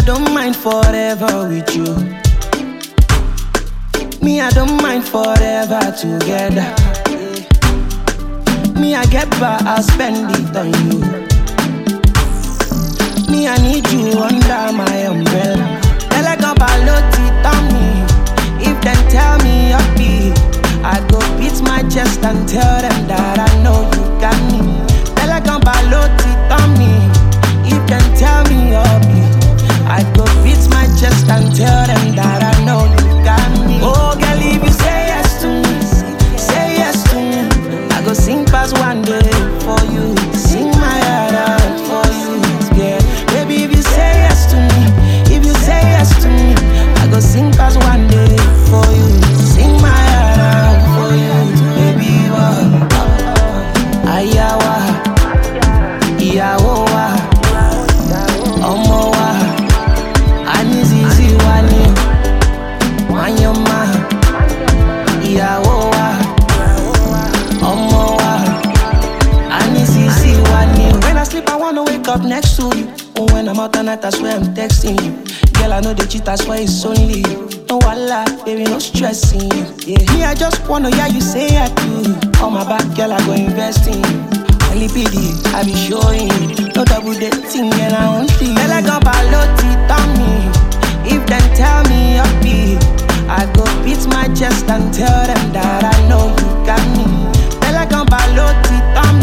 I don't mind forever with you. Me, I don't mind forever together. Me, I get back, I'll spend it on you. Me, I need you under my umbrella. Elegant baloti on me. If them tell me up beat, I go beat my chest and tell them that I know you got me. Elegant baloti on me. If them tell me up beat, I go beat my chest and tell them that I know you got me. Oh girl, if you say yes to me, say yes to me, I go sing past one day for you, sing my heart out for you, yeah. Baby, if you say yes to me, if you say yes to me, I go sing past one day for you, sing my heart out for you, baby. Ayawa, Iyawa, Omowa, Anizizi wani, Wanyoma, Iyawa, Omowa, Anizizi wani. When I sleep, I wanna wake up next to you. When I'm out at night, I swear I'm texting you. Girl, I know they cheat, that's why it's only you. No wala, baby, no stressing you. Yeah, me, I just wanna hear you say I do. On my back, girl, I go invest in you. LPD, I be showing you. No double dating, and I won't see you. Elegant baloti on me. If them tell me up beat, I go beat my chest and tell them that I know you got me. Elegant baloti on me.